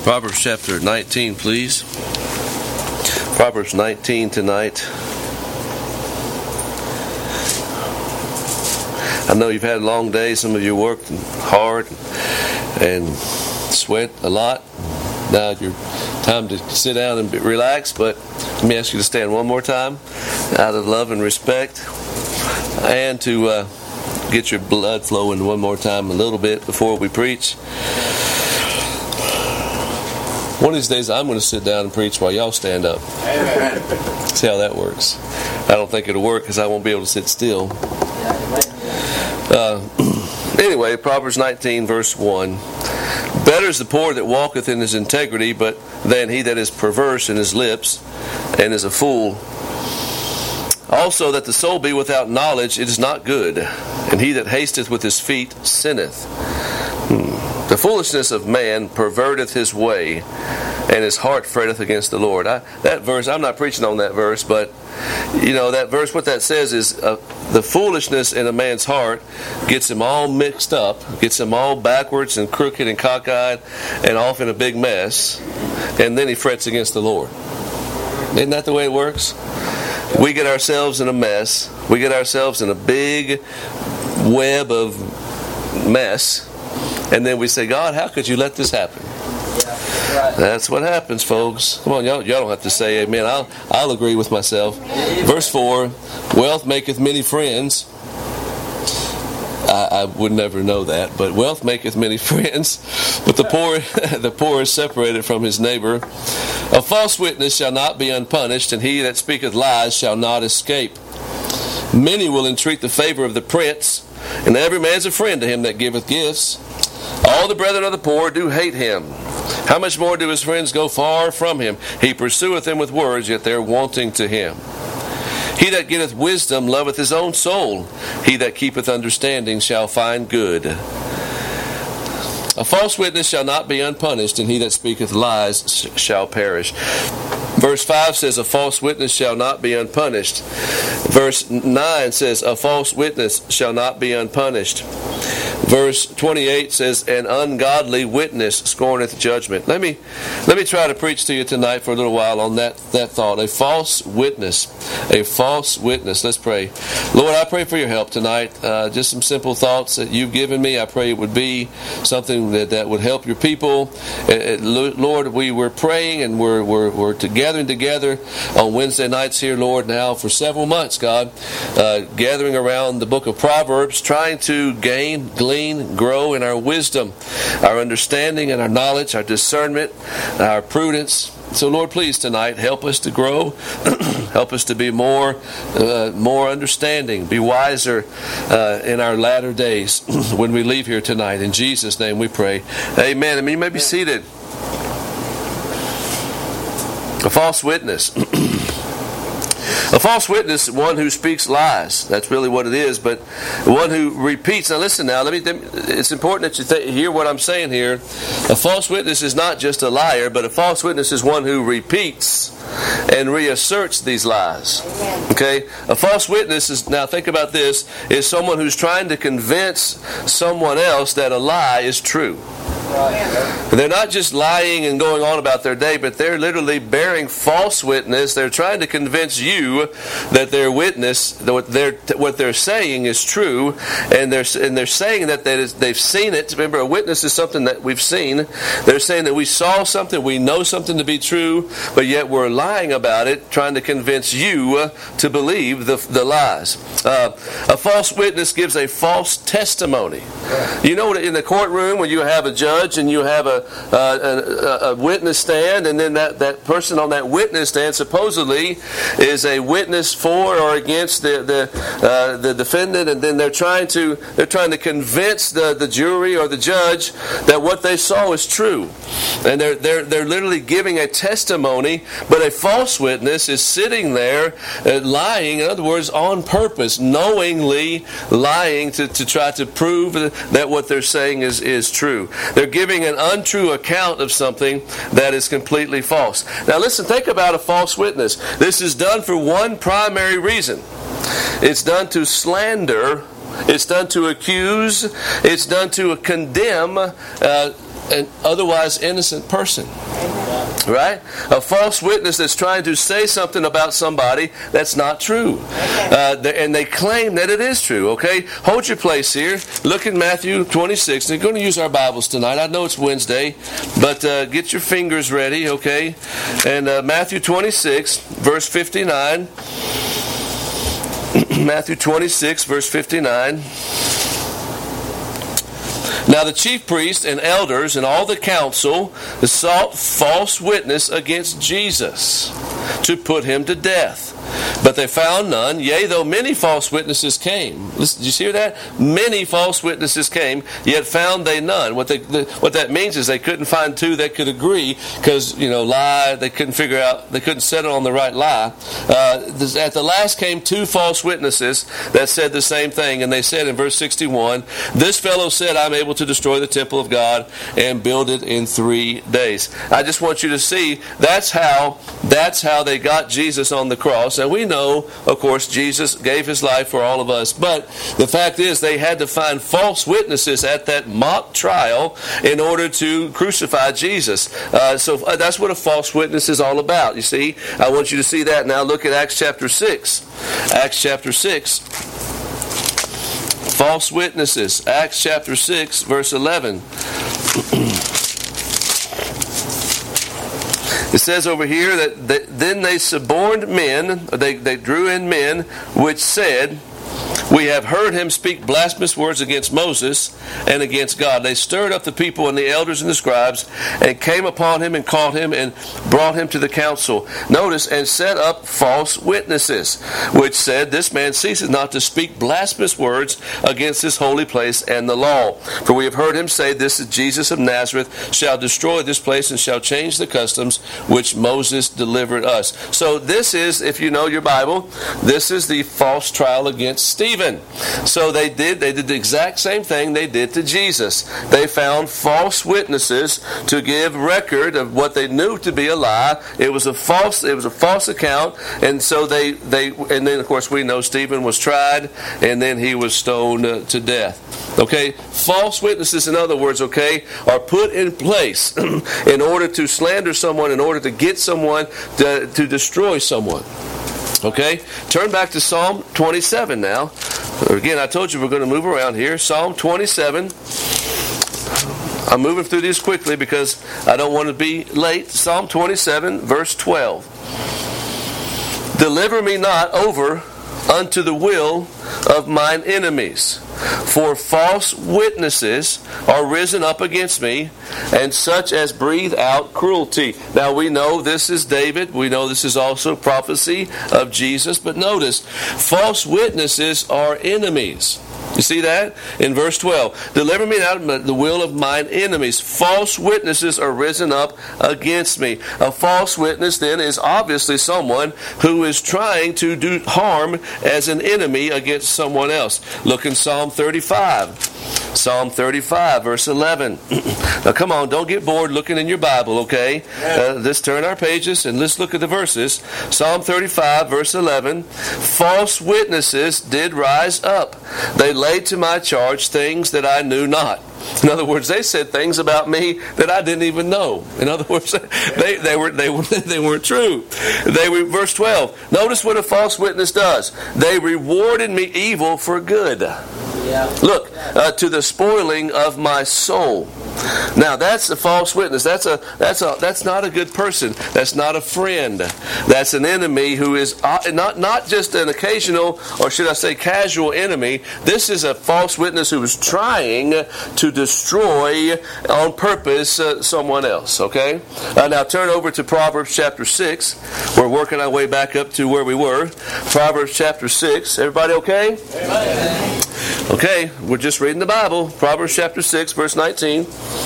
Proverbs chapter 19, please. Proverbs 19 tonight. I know you've had a long day. Some of you worked hard and sweat a lot. Now your time to sit down and relax, but let me ask you to stand one more time out of love and respect, and to get your blood flowing one more time a little bit before we preach. One of these days I'm going to sit down and preach while y'all stand up. Amen. See how that works. I don't think it'll work because I won't be able to sit still. Anyway, Proverbs 19 verse 1. Better is the poor that walketh in his integrity, but than he that is perverse in his lips and is a fool. Also that the soul be without knowledge, it is not good, and he that hasteth with his feet sinneth. The foolishness of man perverteth his way, and his heart fretteth against the Lord. That verse, I'm not preaching on that verse, but you know that verse, what that says is the foolishness in a man's heart gets him all mixed up, gets him all backwards and crooked and cockeyed and off in a big mess, and then he frets against the Lord. Isn't that the way it works? We get ourselves in a mess. We get ourselves in a big web of mess. And then we say, God, how could you let this happen? Yeah, right. That's what happens, folks. Come on, y'all don't have to say amen. I'll agree with myself. Verse 4, wealth maketh many friends. I would never know that, but wealth maketh many friends, but the poor is separated from his neighbor. A false witness shall not be unpunished, and he that speaketh lies shall not escape. Many will entreat the favor of the prince, and every man's a friend to him that giveth gifts. All the brethren of the poor do hate him. How much more do his friends go far from him? He pursueth them with words, yet they are wanting to him. He that getteth wisdom loveth his own soul. He that keepeth understanding shall find good. A false witness shall not be unpunished, and he that speaketh lies shall perish. Verse 5 says, a false witness shall not be unpunished. Verse 9 says, a false witness shall not be unpunished. Verse 28 says, an ungodly witness scorneth judgment. Let me try to preach to you tonight for a little while on that thought. A false witness. A false witness. Let's pray. Lord, I pray for your help tonight. Just some simple thoughts that you've given me. I pray it would be something that would help your people. Lord, we were praying and we're gathering together on Wednesday nights here, Lord, now for several months, God, gathering around the book of Proverbs, trying to glean, grow in our wisdom, our understanding and our knowledge, our discernment, our prudence. So, Lord, please tonight help us to grow, help us to be more understanding, be wiser in our latter days when we leave here tonight. In Jesus' name we pray. Amen. You may be seated. A false witness. A false witness is one who speaks lies. That's really what it is. But one who repeats. Now listen now. It's important that you hear what I'm saying here. A false witness is not just a liar, but a false witness is one who repeats and reasserts these lies. Okay? A false witness is, now think about this, is someone who's trying to convince someone else that a lie is true. They're not just lying and going on about their day, but they're literally bearing false witness. They're trying to convince you that their witness, what they're saying is true, and they're saying that they've seen it. Remember, a witness is something that we've seen. They're saying that we saw something, we know something to be true, but yet we're lying about it, trying to convince you to believe the lies. A false witness gives a false testimony. You know, in the courtroom when you have a judge and you have a witness stand, and then that person on that witness stand supposedly is a witness for or against the defendant, and then they're trying to convince the jury or the judge that what they saw is true, and they're literally giving a testimony. But a false witness is sitting there lying, in other words, on purpose, knowingly lying to try to prove that what they're saying is true. They're giving an untrue account of something that is completely false. Now listen, think about a false witness. This is done for one primary reason. It's done to slander. It's done to accuse. It's done to condemn an otherwise innocent person. Right? A false witness that's trying to say something about somebody that's not true. And they claim that it is true. Okay? Hold your place here. Look at Matthew 26. We're going to use our Bibles tonight. I know it's Wednesday, but get your fingers ready, okay? And Matthew 26, verse 59. Matthew 26, verse 59. Now the chief priests and elders and all the council sought false witness against Jesus to put him to death. But they found none, yea, though many false witnesses came. Listen, did you hear that? Many false witnesses came, yet found they none. What that means is they couldn't find two that could agree, because, lie, they couldn't figure out, they couldn't settle on the right lie. At the last came two false witnesses that said the same thing, and they said in verse 61, this fellow said, I'm able to destroy the temple of God and build it in 3 days. I just want you to see, that's how they got Jesus on the cross. And we know, of course, Jesus gave his life for all of us. But the fact is, they had to find false witnesses at that mock trial in order to crucify Jesus. So that's what a false witness is all about. You see, I want you to see that. Now look at Acts chapter 6. Acts chapter 6. False witnesses. Acts chapter 6, verse 11. It says over here that then they suborned men, they drew in men, which said, we have heard him speak blasphemous words against Moses and against God. They stirred up the people and the elders and the scribes and came upon him and caught him and brought him to the council. Notice, and set up false witnesses, which said, this man ceases not to speak blasphemous words against this holy place and the law. For we have heard him say, this is Jesus of Nazareth, shall destroy this place and shall change the customs which Moses delivered us. So this is, if you know your Bible, this is the false trial against Stephen. So they did the exact same thing they did to Jesus. They found false witnesses to give record of what they knew to be a lie. It was a false account, and so they and then of course we know Stephen was tried and then he was stoned to death. Okay, false witnesses, in other words, okay, are put in place in order to slander someone, in order to get someone to destroy someone. Okay, turn back to Psalm 27 now. Again, I told you we're going to move around here. Psalm 27. I'm moving through these quickly because I don't want to be late. Psalm 27, verse 12. Deliver me not over unto the will of mine enemies. For false witnesses are risen up against me, and such as breathe out cruelty. Now we know this is David. We know this is also prophecy of Jesus. But notice, false witnesses are enemies. You see that? In verse 12. Deliver me out of the will of mine enemies. False witnesses are risen up against me. A false witness then is obviously someone who is trying to do harm as an enemy against someone else. Look in Psalm 35. Psalm 35, verse 11. Now come on, don't get bored looking in your Bible, okay? Let's turn our pages and let's look at the verses. Psalm 35, verse 11. False witnesses did rise up. They laid to my charge things that I knew not. In other words, they said things about me that I didn't even know. In other words, they weren't true. Verse 12. Notice what a false witness does. They rewarded me evil for good. Look, to the spoiling of my soul. Now that's a false witness. That's not a good person. That's not a friend. That's an enemy who is not just an occasional, or should I say casual enemy. This is a false witness who is trying to destroy on purpose someone else. Okay? Now turn over to Proverbs chapter 6. We're working our way back up to where we were. Proverbs chapter 6. Everybody okay? Amen. Okay, we're just reading the Bible. Proverbs chapter 6, verse 19.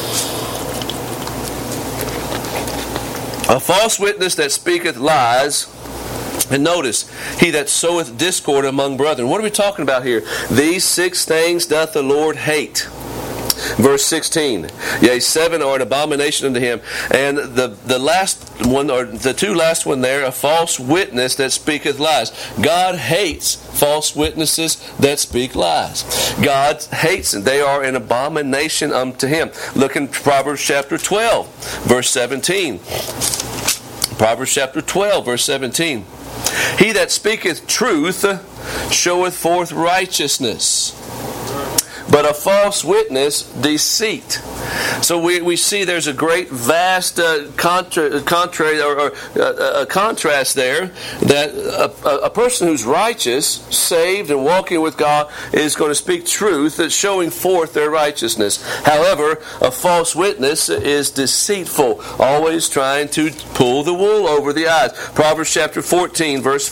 A false witness that speaketh lies. And notice, he that soweth discord among brethren. What are we talking about here? These 6 things doth the Lord hate. Verse 16. Yea, 7 are an abomination unto him. And the last one or the two last one there, a false witness that speaketh lies. God hates false witnesses that speak lies. God hates them. They are an abomination unto Him. Look in Proverbs chapter 12, verse 17. Proverbs chapter 12, verse 17. He that speaketh truth showeth forth righteousness, but a false witness deceit. So we see there's a great vast contrast there, that a person who's righteous, saved, and walking with God is going to speak truth, that's showing forth their righteousness. However, a false witness is deceitful, always trying to pull the wool over the eyes. Proverbs chapter 14, verse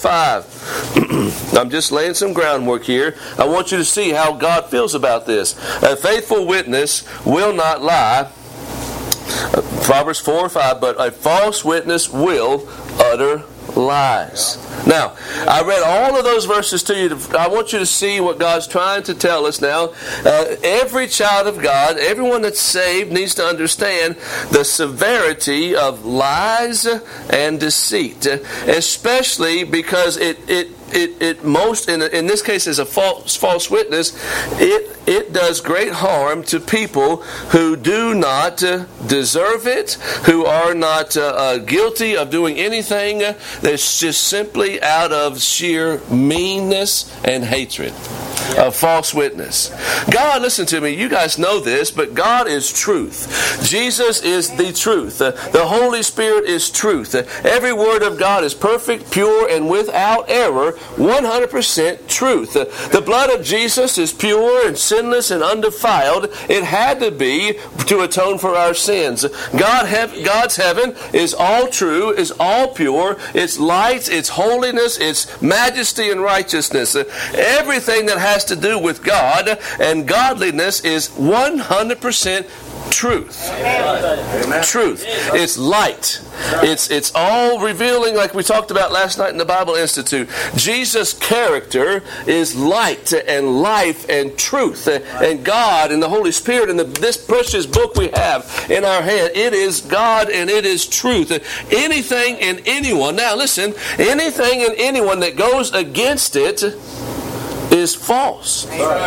5. I'm just laying some groundwork here. I want you to see how God feels about this. A faithful witness will not lie. Proverbs 4:5, but a false witness will utter lies. Now, I read all of those verses to you. I want you to see what God's trying to tell us now. Every child of God, everyone that's saved, needs to understand the severity of lies and deceit, especially because it most in this case is a false witness. It does great harm to people who do not deserve it, who are not guilty of doing anything that's just simply out of sheer meanness and hatred. A false witness. God, listen to me, you guys know this, but God is truth. Jesus is the truth. The Holy Spirit is truth. Every word of God is perfect, pure, and without error, 100% truth. The blood of Jesus is pure and sinless and undefiled. It had to be to atone for our sins. God's heaven is all true, is all pure, its light, its holiness, its majesty and righteousness. Everything that has to do with God and godliness is 100% truth. Amen. Truth. It's light. It's all revealing, like we talked about last night in the Bible Institute. Jesus' character is light and life and truth. And God and the Holy Spirit and this precious book we have in our hand, it is God and it is truth. Anything and anyone, now listen, anything and anyone that goes against it is false.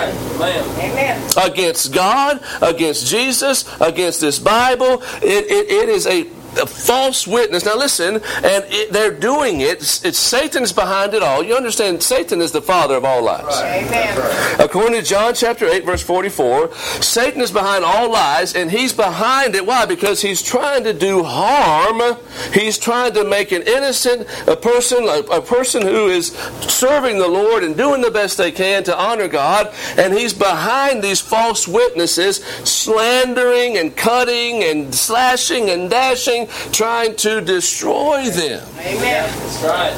Amen. Against God, against Jesus, against this Bible, it is a false witness. Now listen, and they're doing it. It's Satan's behind it all. You understand, Satan is the father of all lies. Right. Amen. According to John chapter 8, verse 44, Satan is behind all lies, and he's behind it. Why? Because he's trying to do harm. He's trying to make an innocent a person who is serving the Lord and doing the best they can to honor God, and he's behind these false witnesses, slandering and cutting and slashing and dashing, trying to destroy them. Amen. That's right.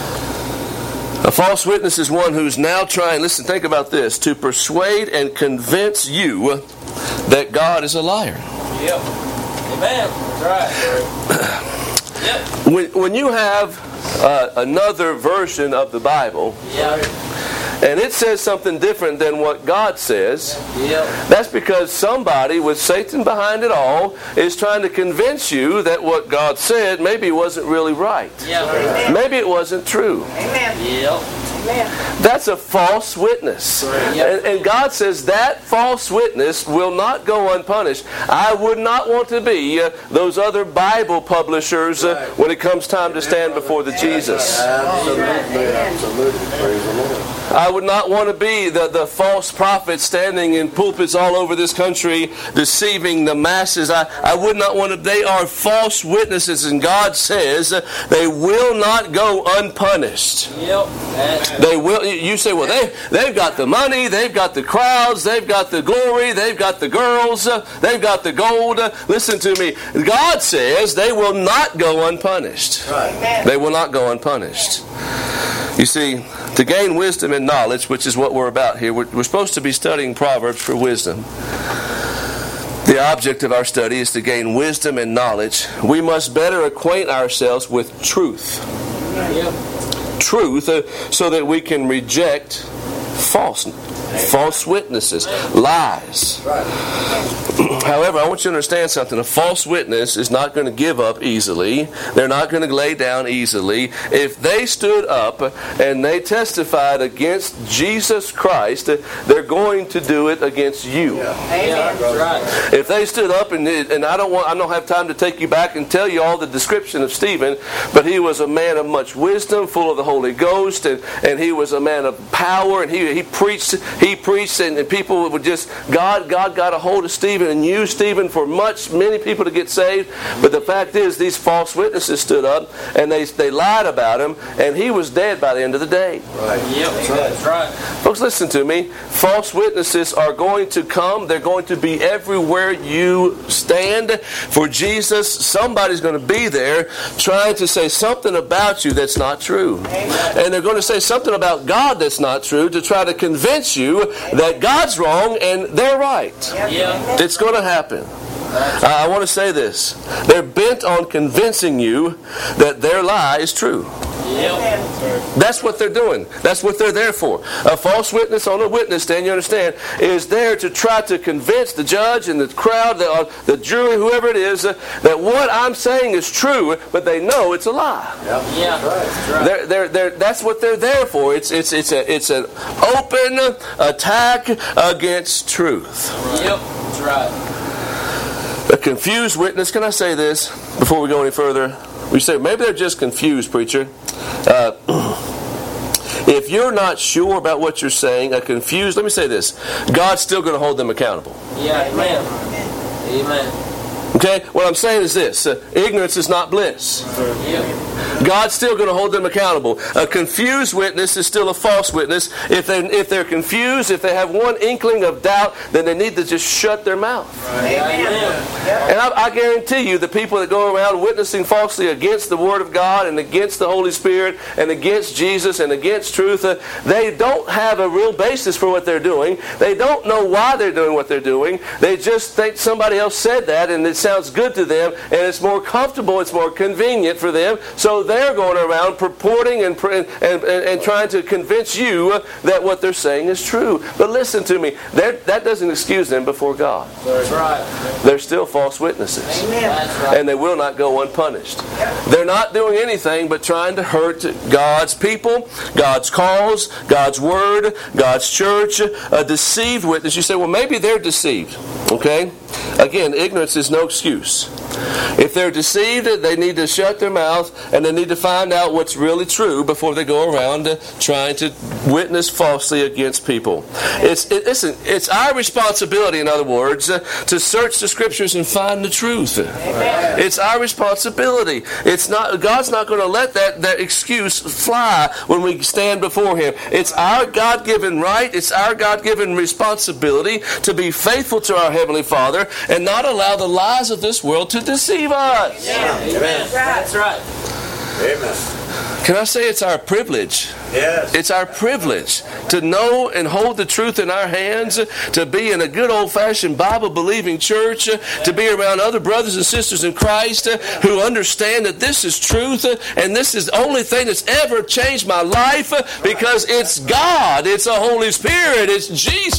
A false witness is one who's now trying, listen, think about this, to persuade and convince you that God is a liar. Yep. Amen. That's right. Yep. When you have another version of the Bible, yep, and it says something different than what God says, yep, that's because somebody with Satan behind it all is trying to convince you that what God said maybe wasn't really right. Yep. Maybe it wasn't true. Amen. Yep. That's a false witness. Yep. And God says that false witness will not go unpunished. I would not want to be those other Bible publishers when it comes time to stand before the Jesus. Absolutely. Praise the Lord. I would not want to be the false prophet standing in pulpits all over this country deceiving the masses. I would not want to. They are false witnesses, and God says they will not go unpunished. Yep. They will. You say, well, they've got the money, they've got the crowds, they've got the glory, they've got the girls, they've got the gold. Listen to me. God says they will not go unpunished. Right. They will not go unpunished. You see, to gain wisdom and knowledge, which is what we're about here, we're supposed to be studying Proverbs for wisdom. The object of our study is to gain wisdom and knowledge. We must better acquaint ourselves with truth. Yep. Truth, so that we can reject falseness. False witnesses. Lies. However, I want you to understand something. A false witness is not going to give up easily. They're not going to lay down easily. If they stood up and they testified against Jesus Christ, they're going to do it against you. If they stood up and I don't have time to take you back and tell you all the description of Stephen, but he was a man of much wisdom, full of the Holy Ghost, and he was a man of power, and he preached, and people would just, God got a hold of Stephen and used Stephen for many people to get saved. But the fact is, these false witnesses stood up and they lied about him, and he was dead by the end of the day. Right. Yep, that's right. Folks, listen to me. False witnesses are going to come. They're going to be everywhere you stand for Jesus. Somebody's going to be there trying to say something about you that's not true. Amen. And they're going to say something about God that's not true to try to convince you that God's wrong and they're right. Yeah. It's going to happen. I want to say this. They're bent on convincing you that their lie is true. Yep. That's what they're doing. That's what they're there for. A false witness on a witness stand, you understand, is there to try to convince the judge and the crowd, the jury, whoever it is, that what I'm saying is true, but they know it's a lie. Yep. Yeah. Right. That's what they're there for. It's an open attack against truth. Yep. That's right. A confused witness, can I say this before we go any further? We say, maybe they're just confused, preacher. If you're not sure about what you're saying, let me say this. God's still going to hold them accountable. Yeah, amen. Amen. Okay? What I'm saying is this. Ignorance is not bliss. Yep. God's still going to hold them accountable. A confused witness is still a false witness. If they're confused, if they have one inkling of doubt, then they need to just shut their mouth. Right. Amen. And I guarantee you, the people that go around witnessing falsely against the Word of God and against the Holy Spirit and against Jesus and against truth, they don't have a real basis for what they're doing. They don't know why they're doing what they're doing. They just think somebody else said that and it sounds good to them and it's more comfortable, it's more convenient for them. So they're going around purporting and trying to convince you that what they're saying is true. But listen to me, that doesn't excuse them before God. That's right. They're still false witnesses. Amen. That's right. And they will not go unpunished. They're not doing anything but trying to hurt God's people, God's cause, God's word, God's church. A deceived witness, you say, well, maybe they're deceived. Okay? Again, ignorance is no excuse. If they're deceived, they need to shut their mouth and they need to find out what's really true before they go around trying to witness falsely against people. It's our responsibility, in other words, to search the Scriptures and find the truth. Amen. It's our responsibility. God's not going to let that excuse fly when we stand before Him. It's our God-given right, it's our God-given responsibility to be faithful to our Heavenly Father and not allow the lies of this world to deceive us. Yeah. Amen. That's right. Amen. Can I say it's our privilege? Yes. It's our privilege to know and hold the truth in our hands, to be in a good old-fashioned Bible-believing church, to be around other brothers and sisters in Christ who understand that this is truth and this is the only thing that's ever changed my life because it's God, it's the Holy Spirit, it's Jesus.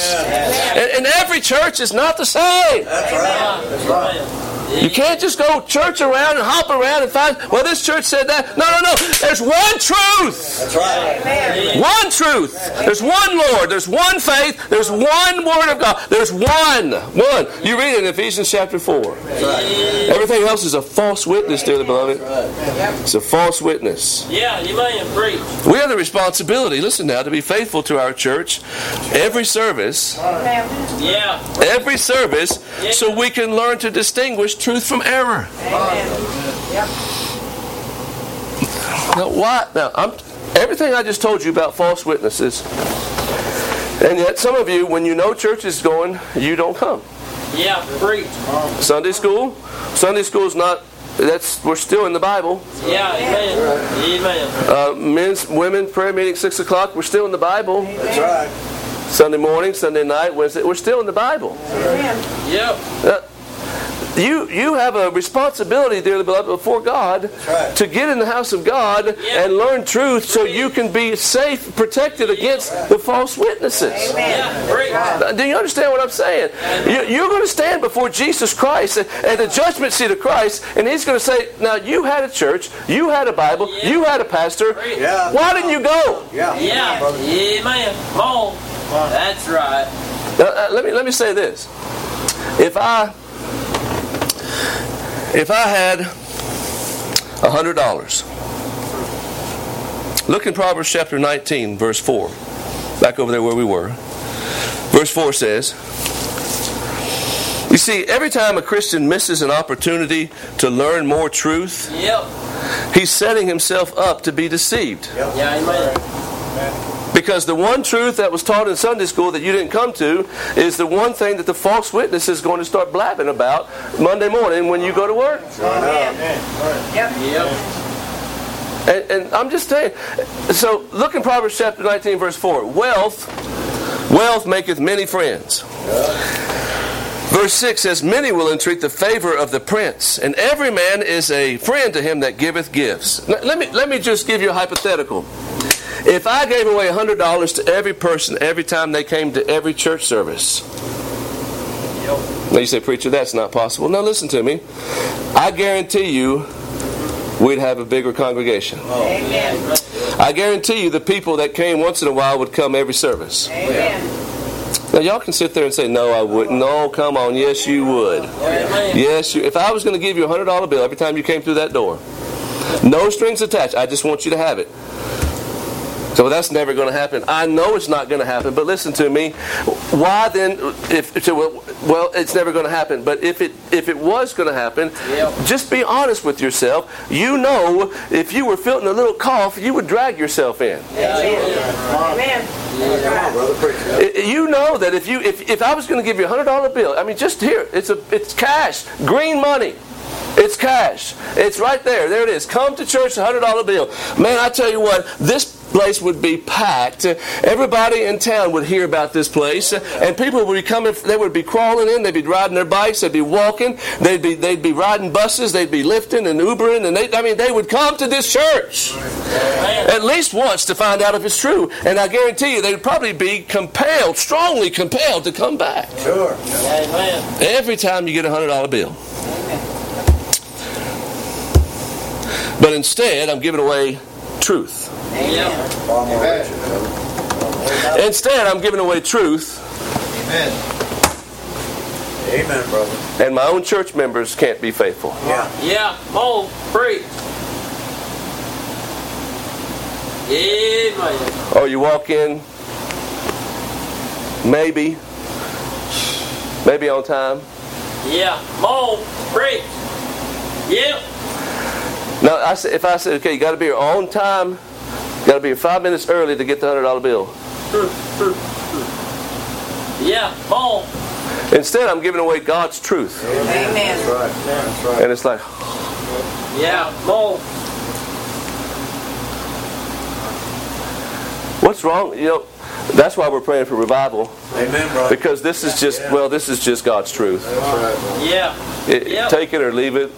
Yes. And every church is not the same. That's right. That's right. You can't just go church around and hop around and find, well, this church said that. No. There's one truth. That's right. Amen. One truth. There's one Lord. There's one faith. There's one Word of God. There's one. You read it in Ephesians chapter 4. That's right. Everything else is a false witness, dearly beloved. It's a false witness. Yeah, you may preach. We have the responsibility, listen now, to be faithful to our church every service, Yeah. so we can learn to distinguish truth from error. Now, everything I just told you about false witnesses, and yet some of you, when you know church is going, you don't come. Yeah, preach. Sunday school is not. We're still in the Bible. Yeah, amen. Women prayer meeting 6:00. We're still in the Bible. That's right. Sunday morning, Sunday night, Wednesday. We're still in the Bible. Yep. you have a responsibility, dearly beloved, before God to get in the house of God and learn truth so you can be safe, protected against the false witnesses. Do you understand what I'm saying? You're going to stand before Jesus Christ at the judgment seat of Christ, and He's going to say, now you had a church, you had a Bible, you had a pastor. Why didn't you go? Amen. Come on. That's right. Let me say this. If I had $100, look in Proverbs chapter 19, verse 4. Back over there where we were. Verse 4 says, you see, every time a Christian misses an opportunity to learn more truth, he's setting himself up to be deceived. Amen. Because the one truth that was taught in Sunday school that you didn't come to is the one thing that the false witness is going to start blabbing about Monday morning when you go to work. And I'm just saying, so look in Proverbs chapter 19, verse 4. Wealth maketh many friends. Verse 6 says, many will entreat the favor of the prince, and every man is a friend to him that giveth gifts. Let me just give you a hypothetical. If I gave away $100 to every person every time they came to every church service. Now you say, preacher, that's not possible. Now listen to me. I guarantee you we'd have a bigger congregation. Amen. I guarantee you the people that came once in a while would come every service. Amen. Now y'all can sit there and say, no, I wouldn't. No, come on. Yes, you would. Amen. Yes, you. If I was going to give you a $100 bill every time you came through that door, no strings attached. I just want you to have it. So that's never going to happen. I know it's not going to happen, but listen to me. Why then? Well, it's never going to happen. But if it was going to happen, just be honest with yourself. You know, if you were feeling a little cough, you would drag yourself in. Amen. You know that if I was going to give you a $100 bill, I mean, just here, it's cash, green money. It's cash. It's right there. There it is. Come to church, $100 bill. Man, I tell you what, this place would be packed. Everybody in town would hear about this place, and people would be coming. They would be crawling in. They'd be riding their bikes. They'd be walking. They'd be riding buses. They'd be lifting and Ubering, and they would come to this church at least once to find out if it's true. And I guarantee you, they'd probably be strongly compelled to come back. Sure. Amen. Every time you get a $100 bill. But instead, I'm giving away truth. Instead, I'm giving away truth. Amen. Amen, brother. And my own church members can't be faithful. Yeah. More free. Amen. Or you walk in, maybe on time. Yeah. More free. Yep. Now, if I said, okay, you got to be here on time, got to be here 5 minutes early to get the $100 bill. Yeah, more. Instead, I'm giving away God's truth. Amen. That's right. That's right. And it's like, Yeah, more. what's wrong? You know, that's why we're praying for revival. Amen, brother. Because this is just, this is just God's truth. That's right, brother. Yeah. Take it or leave it.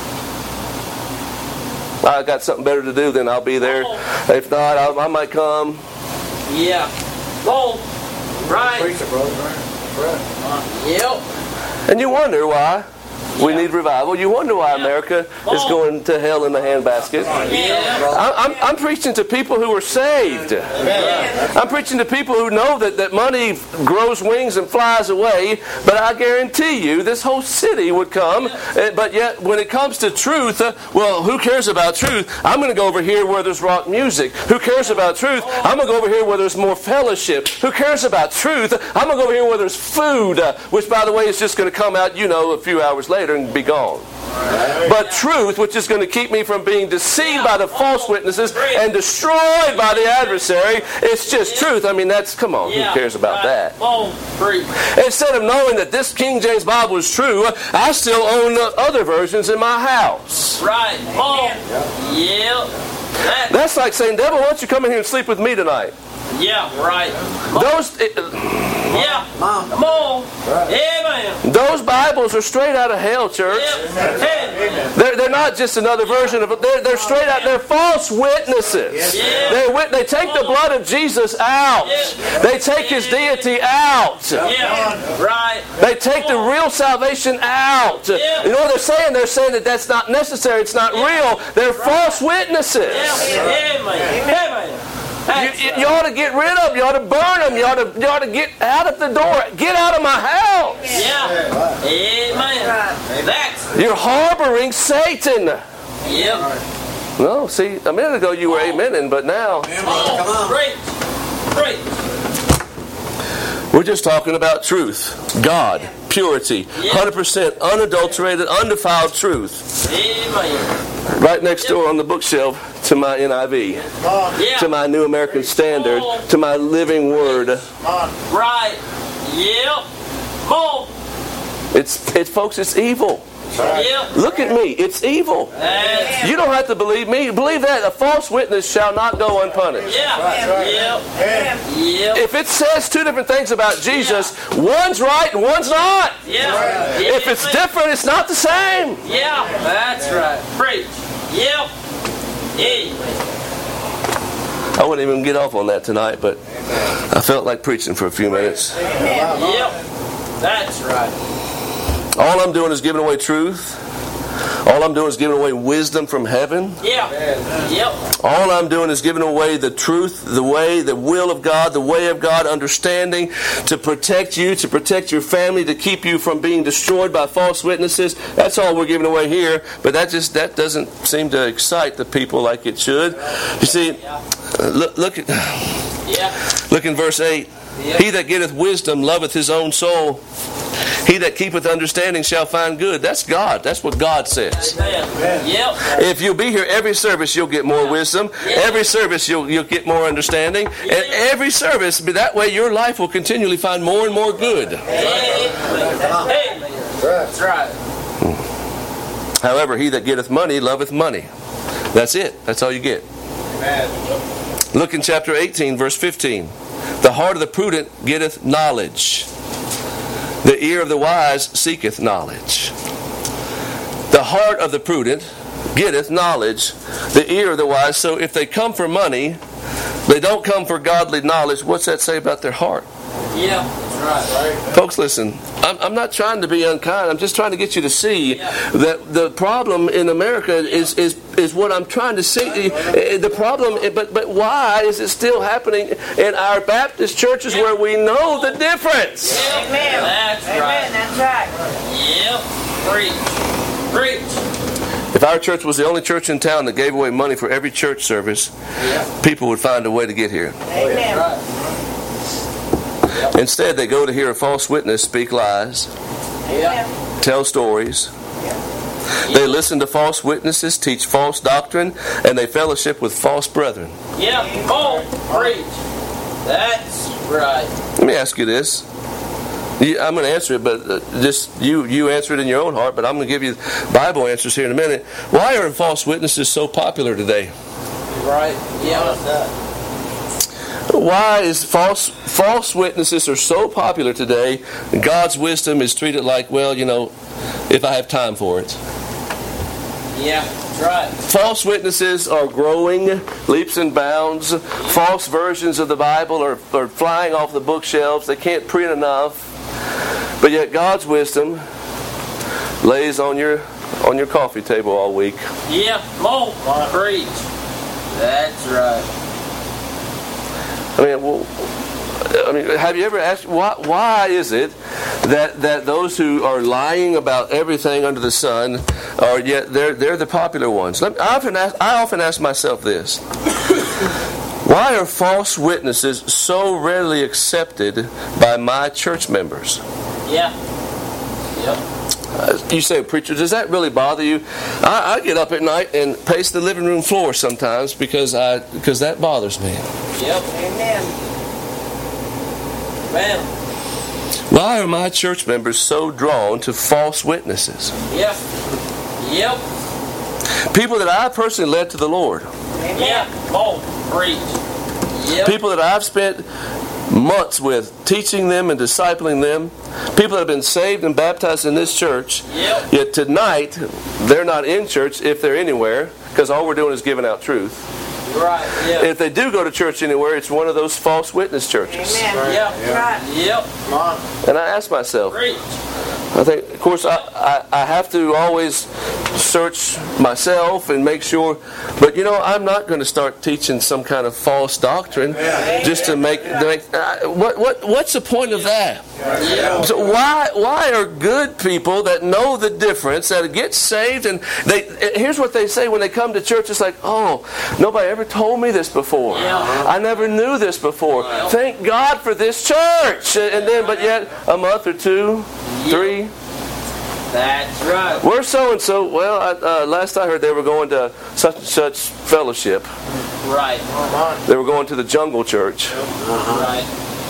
I got something better to do, then I'll be there. If not, I might come. Yeah. More. Right. Preach it, brother. Right. Yep. And you wonder why we need revival. You wonder why America is going to hell in the handbasket. Yeah. I'm preaching to people who are saved. I'm preaching to people who know that money grows wings and flies away. But I guarantee you, this whole city would come. But yet, when it comes to truth, who cares about truth? I'm going to go over here where there's rock music. Who cares about truth? I'm going to go over here where there's more fellowship. Who cares about truth? I'm going to go over here where there's food, which, by the way, is just going to come out, a few hours later and be gone. But truth, which is going to keep me from being deceived by the false witnesses and destroyed by the adversary, it's just truth. I mean, come on, who cares about that? Instead of knowing that this King James Bible is true, I still own other versions in my house. Right. Yeah. That's like saying, devil, why don't you come in here and sleep with me tonight? Yeah, right. Yeah. Mom. Come on. Right. Amen. Those Bibles are straight out of hell, church. Yep. Amen. They're not just another version of it. They're straight out. They're false witnesses. Yeah. They take the blood of Jesus out. They take His deity out. Yeah. Right. They take the real salvation out. You know what they're saying? They're saying that that's not necessary. It's not real. They're false witnesses. Yeah. Amen. Amen. You ought to get rid of them. You ought to burn them. You ought to get out of the door. Get out of my house. Yeah. Amen. That's. You're harboring Satan. Yep. No, see, a minute ago you were amening, but now Come on. Great. Great. we're just talking about truth. God, purity, 100% unadulterated, undefiled truth. Amen. Right next door on the bookshelf to my NIV, Yeah. to my New American Standard, to my Living Word. Right. Yep. More. It's folks, it's evil. Yep. Look at me, it's evil. That's. You don't have to believe me. Believe that a false witness shall not go unpunished. Yeah. Yep. Yep. If it says two different things about Jesus, one's right and one's not. Yeah. If it's different, it's not the same. Yeah. That's right. Preach. Yep. Amen. I wouldn't even get off on that tonight, but I felt like preaching for a few minutes. Yep. That's right. All I'm doing is giving away truth. All I'm doing is giving away wisdom from heaven. Yeah. Yep. All I'm doing is giving away the truth, the way, the will of God, the way of God, understanding to protect you, to protect your family, to keep you from being destroyed by false witnesses. That's all we're giving away here. But that doesn't seem to excite the people like it should. You see, look in verse 8. He that getteth wisdom loveth his own soul. He that keepeth understanding shall find good. That's God. That's what God says. Amen. Yep. If you'll be here every service, you'll get more wisdom. Every service, you'll get more understanding. And every service, that way your life will continually find more and more good. Amen. That's right. However, he that getteth money loveth money. That's it. That's all you get. Look in chapter 18, verse 15. The heart of the prudent getteth knowledge. The ear of the wise seeketh knowledge. The heart of the prudent getteth knowledge. The ear of the wise. So if they come for money, they don't come for godly knowledge. What's that say about their heart? Yeah, that's right. Folks, listen. I'm not trying to be unkind. I'm just trying to get you to see that the problem in America is what I'm trying to see. The problem, but why is it still happening in our Baptist churches where we know the difference? Amen. That's right. That's right. Yep. Preach. If our church was the only church in town that gave away money for every church service, people would find a way to get here. Amen. Right. Instead, they go to hear a false witness speak lies, Yeah. tell stories. They listen to false witnesses, teach false doctrine, and they fellowship with false brethren. Yeah. Oh, preach. That's right. Let me ask you this. I'm going to answer it, but just you answer it in your own heart, but I'm going to give you Bible answers here in a minute. Why are false witnesses so popular today? Right. Yeah. Why is false witnesses are so popular today? God's wisdom is treated like, well, if I have time for it. Yeah, that's right. False witnesses are growing leaps and bounds. False versions of the Bible are flying off the bookshelves. They can't print enough. But yet God's wisdom lays on your coffee table all week. Yeah, more preach. That's right. Have you ever asked why is it that those who are lying about everything under the sun are yet they're the popular ones? I often ask myself this: why are false witnesses so readily accepted by my church members? Yeah. Yep. You say, preacher, does that really bother you? I get up at night and pace the living room floor sometimes because that bothers me. Yep. Amen. Man. Why are my church members so drawn to false witnesses? Yep. Yep. People that I personally led to the Lord. Yeah. More preach. Yep. People that I've spent months with, teaching them and discipling them. People that have been saved and baptized in this church. Yep. Yet tonight, they're not in church if they're anywhere, because all we're doing is giving out truth. Right. Yeah. If they do go to church anywhere, it's one of those false witness churches. Amen. Yep. Right. Yep. Come on. And I ask myself, Preach. I think, of course, I have to always search myself and make sure. But I'm not going to start teaching some kind of false doctrine just to make. What's the point of that? Yeah. So why are good people that know the difference, that get saved, and here's what they say when they come to church? It's like, oh, nobody ever told me this before. Yeah. I never knew this before. Thank God for this church. And then, but yet a month or 2, 3. That's right. Where's so and so? Well, last I heard they were going to such and such fellowship. Right. Come on. They were going to the jungle church. Right.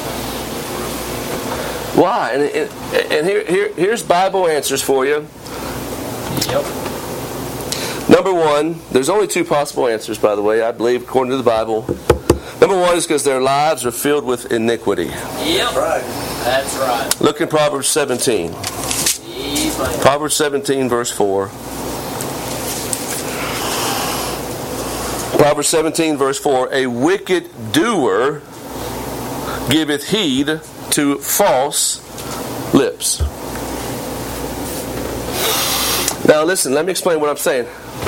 Why? And here's Bible answers for you. Yep. Number 1, there's only 2 possible answers, by the way, I believe, according to the Bible. Number 1 is because their lives are filled with iniquity. Yep. Right. That's right. Look in Proverbs 17. Amen. Proverbs 17, verse 4. Proverbs 17, verse 4. A wicked doer giveth heed to false lips. Now listen, let me explain what I'm saying.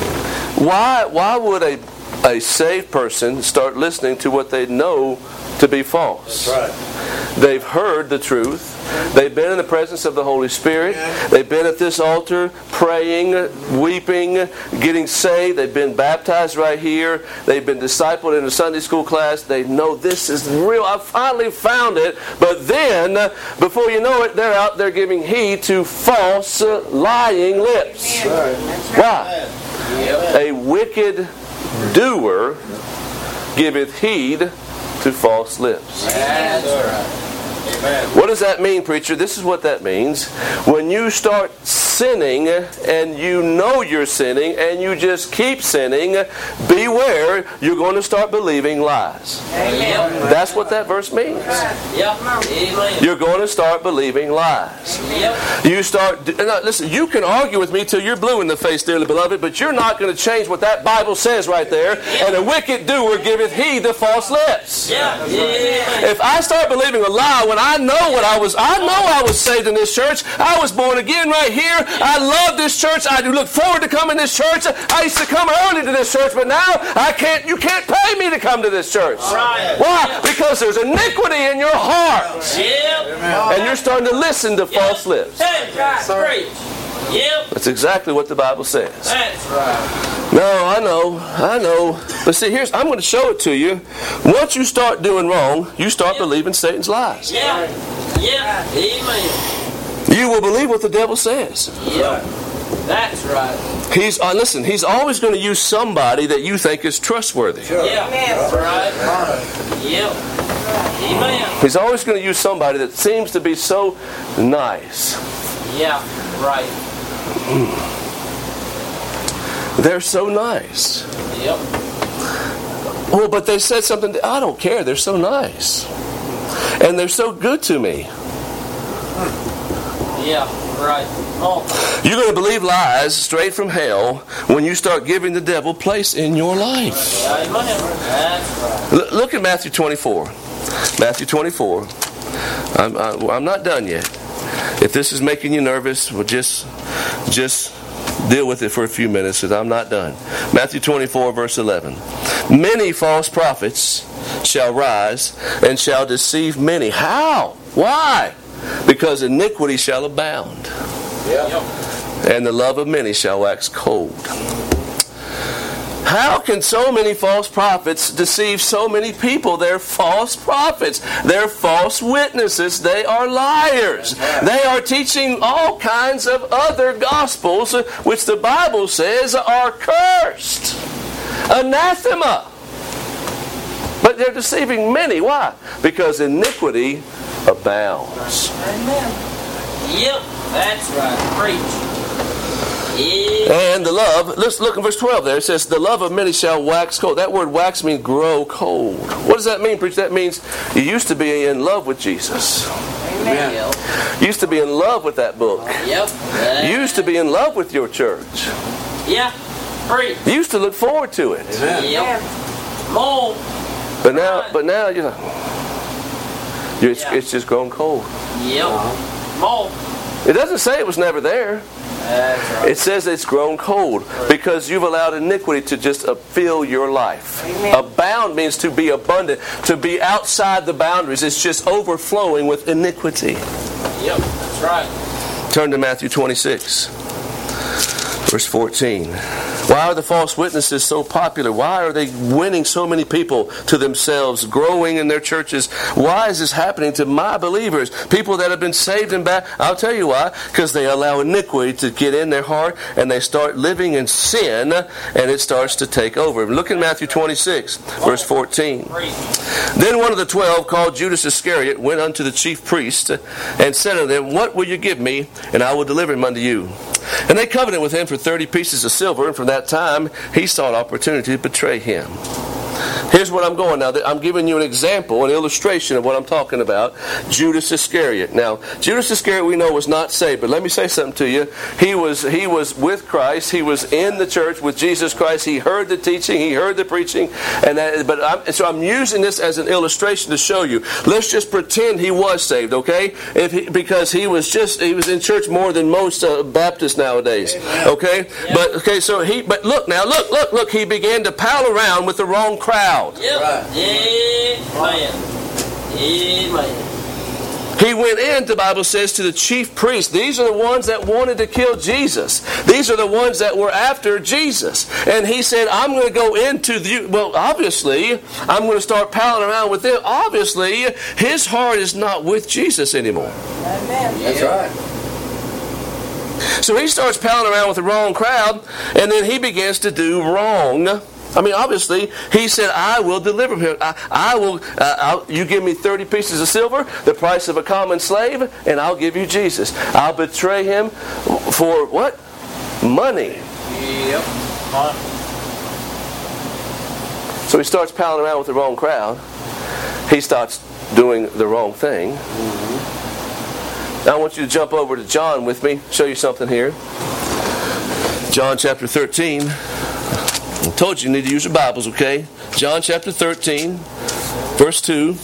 Why would a saved person start listening to what they know to be false? That's right. They've heard the truth. They've been in the presence of the Holy Spirit. They've been at this altar praying, weeping, getting saved. They've been baptized right here. They've been discipled in a Sunday school class. They know this is real. I finally found it. But then, before you know it, they're out there giving heed to false, lying lips. Why? A wicked doer giveth heed to false lips. That's right. What does that mean, preacher? This is what that means. When you start sinning and you know you're sinning and you just keep sinning, beware, you're going to start believing lies. Yep. That's what that verse means. Yep. Amen. You're going to start believing lies. Yep. You start. Now, listen, you can argue with me till you're blue in the face, dearly beloved, but you're not going to change what that Bible says right there. And a wicked doer giveth heed to false lips. Yeah. Yeah. If I start believing a lie when I know I was saved in this church. I was born again right here. I love this church. I do look forward to coming to this church. I used to come early to this church, but now I can't. You can't pay me to come to this church. Right. Why? Because there's iniquity in your heart, Yep. and you're starting to listen to false lips. That's right. Preach. Yep. That's exactly what the Bible says. That's right. No, I know. But see, I'm going to show it to you. Once you start doing wrong, you start believing Satan's lies. Yeah. Yeah. Amen. You will believe what the devil says. Yep. That's right. Listen, he's always going to use somebody that you think is trustworthy. Yeah. That's right. Yep. Amen. He's always going to use somebody that seems to be so nice. Yeah. Right. They're so nice. Yep. Well, but they said something. I don't care. They're so nice. And they're so good to me. Yeah. Right. Oh. You're going to believe lies straight from hell when you start giving the devil place in your life. Amen. That's right. Look at Matthew 24. Matthew 24. I'm not done yet. If this is making you nervous, well, just deal with it for a few minutes because I'm not done. Matthew 24, verse 11. Many false prophets shall rise and shall deceive many. How? Why? Because iniquity shall abound. Yep. And the love of many shall wax cold. How can so many false prophets deceive so many people? They're false prophets. They're false witnesses. They are liars. They are teaching all kinds of other gospels, which the Bible says are cursed. Anathema. But they're deceiving many. Why? Because iniquity abounds. Yep. That's right. Preach. Yeah. And the love, let's look in verse 12 there. It says, the love of many shall wax cold. That word wax means grow cold. What does that mean, preacher? That means you used to be in love with Jesus. Amen. Yep. You used to be in love with that book. Yep. You used to be in love with your church. Yeah. Free. You used to look forward to it. Amen. Yep. More. But now it's just grown cold. Yep. More. It doesn't say it was never there. That's right. It says it's grown cold because you've allowed iniquity to just fill your life. Amen. Abound means to be abundant, to be outside the boundaries. It's just overflowing with iniquity. Yep. That's right. Turn to Matthew 26, verse 14. Why are the false witnesses so popular? Why are they winning so many people to themselves, growing in their churches? Why is this happening to my believers? People that have been saved and back. I'll tell you why. Because they allow iniquity to get in their heart and they start living in sin and it starts to take over. Look in Matthew 26, verse 14. Then one of the 12, called Judas Iscariot, went unto the chief priest and said unto them, what will you give me, and I will deliver him unto you? And they covenanted with him for 30 pieces of silver, and from that time he sought opportunity to betray him. Here's what I'm going now. I'm giving you an example, an illustration of what I'm talking about. Judas Iscariot. Now, Judas Iscariot we know was not saved, but let me say something to you. He was with Christ. He was in the church with Jesus Christ. He heard the teaching. He heard the preaching. So I'm using this as an illustration to show you. Let's just pretend he was saved, okay? Because he was in church more than most Baptists nowadays, okay? Yeah. But look, he began to pal around with the wrong crowd. Yep. Right. Amen. Amen. He went in, the Bible says, to the chief priests. These are the ones that wanted to kill Jesus. These are the ones that were after Jesus. And he said, I'm going to go into obviously, I'm going to start palling around with them. Obviously, his heart is not with Jesus anymore. Amen. That's right. So he starts palling around with the wrong crowd, and then he begins to do wrong. I mean, obviously, he said, I will deliver him. You give me 30 pieces of silver, the price of a common slave, and I'll give you Jesus. I'll betray him for what? Money. Yep. So he starts palling around with the wrong crowd. He starts doing the wrong thing. Now I want you to jump over to John with me, show you something here. John chapter 13. I told you need to use your Bibles, okay? John chapter 13, verse 2.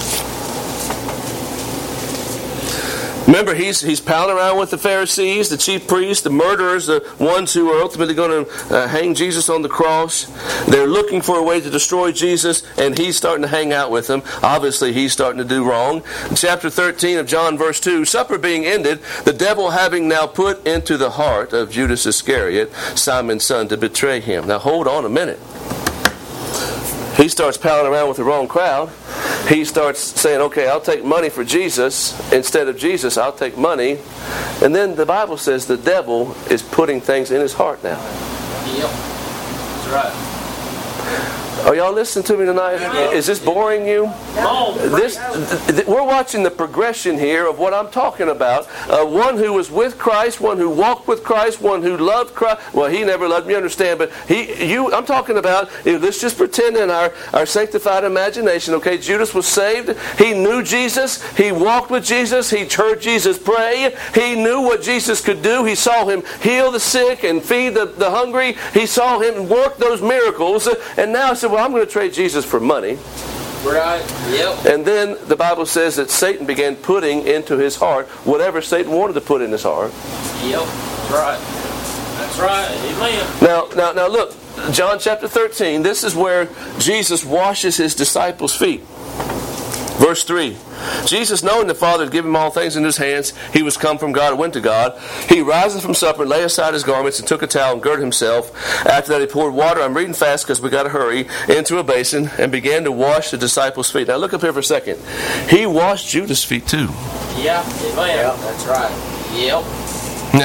Remember, he's palling around with the Pharisees, the chief priests, the murderers, the ones who are ultimately going to hang Jesus on the cross. They're looking for a way to destroy Jesus, and he's starting to hang out with them. Obviously, he's starting to do wrong. In chapter 13 of John, verse 2, supper being ended, the devil having now put into the heart of Judas Iscariot, Simon's son, to betray him. Now, hold on a minute. He starts palling around with the wrong crowd. He starts saying, okay, I'll take money for Jesus. Instead of Jesus, I'll take money. And then the Bible says the devil is putting things in his heart now. Yep. That's right. Are y'all listening to me tonight? Is this boring you? We're watching the progression here of what I'm talking about. One who was with Christ, one who walked with Christ, one who loved Christ. Well, he never loved me, understand, but I'm talking about, let's just pretend in our sanctified imagination, okay, Judas was saved. He knew Jesus. He walked with Jesus. He heard Jesus pray. He knew what Jesus could do. He saw him heal the sick and feed the hungry. He saw him work those miracles. And now he said, well, I'm going to trade Jesus for money. Right. Yep. And then the Bible says that Satan began putting into his heart whatever Satan wanted to put in his heart. Yep. That's right. That's right. Amen. Now look, John chapter 13, this is where Jesus washes his disciples' feet. Verse 3. Jesus, knowing the Father had given him all things in his hands, he was come from God and went to God. He rising from supper, laid aside his garments, and took a towel and girded himself. After that he poured water, I'm reading fast because we got to hurry, into a basin, and began to wash the disciples' feet. Now look up here for a second. He washed Judas' feet too. Yeah, amen. Yep. That's right. Yep. Now,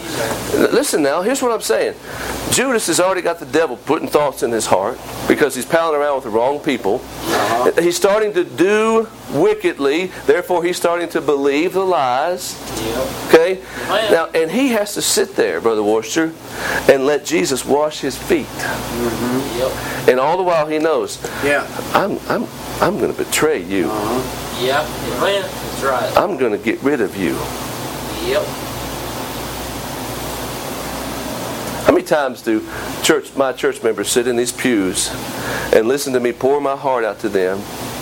listen now, here's what I'm saying. Judas has already got the devil putting thoughts in his heart because he's palling around with the wrong people. He's starting to do wickedly, therefore he's starting to believe the lies. Okay? Now, and he has to sit there, Brother Worcester, and let Jesus wash his feet. And all the while he knows, I'm going to betray you. That's right. I'm going to get rid of you. How many times do my church members sit in these pews and listen to me pour my heart out to them?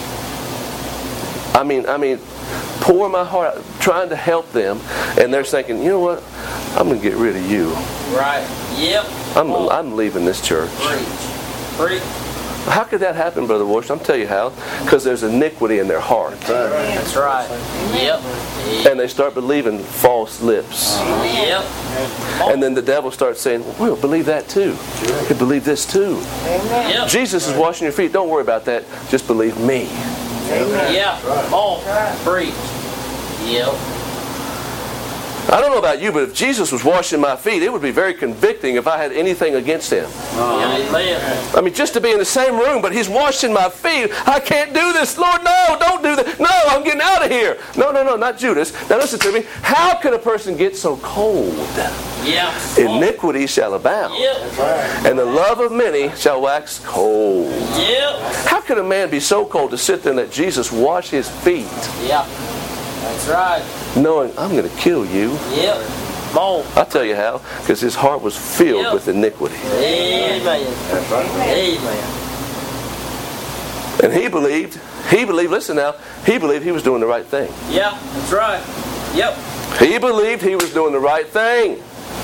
I mean, pour my heart out, trying to help them, and they're thinking, you know what? I'm going to get rid of you. Right. Yep. I'm leaving this church. Preach. How could that happen, Brother Worcester? I'll tell you how. Because there's iniquity in their heart. That's right. Yep. And they start believing false lips. Yep. And then the devil starts saying, well, we'll believe that too. You can believe this too. Yep. Jesus is washing your feet. Don't worry about that. Just believe me. Yeah. Oh, preach. Yep. I don't know about you, but if Jesus was washing my feet, it would be very convicting if I had anything against him. Amen. I mean, just to be in the same room, but he's washing my feet. I can't do this. Lord, no, don't do that. No, I'm getting out of here. No, not Judas. Now listen to me. How could a person get so cold? Iniquity shall abound. And the love of many shall wax cold. How could a man be so cold to sit there and let Jesus wash his feet? That's right. Knowing I'm going to kill you. I'll tell you how. Because his heart was filled with iniquity. Amen. Amen. And he believed, listen now, he believed he was doing the right thing. That's right. Yep. He believed he was doing the right thing.